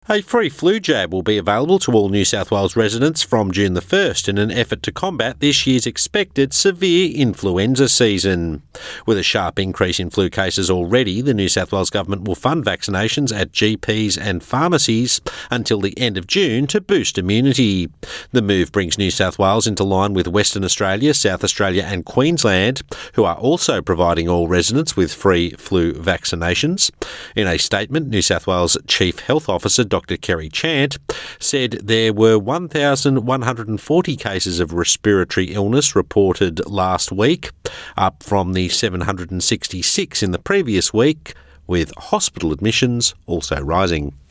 A free flu jab will be available to all New South Wales residents from June the 1st in an effort to combat this year's expected severe influenza season. With a sharp increase in flu cases already, the New South Wales Government will fund vaccinations at GPs and pharmacies until the end of June to boost immunity. The move brings New South Wales into line with Western Australia, South Australia and Queensland, who are also providing all residents with free flu vaccinations. In a statement, New South Wales Chief Health Officer Dr Kerry Chant said there were 1,140 cases of respiratory illness reported last week, up from the 766 in the previous week, with hospital admissions also rising.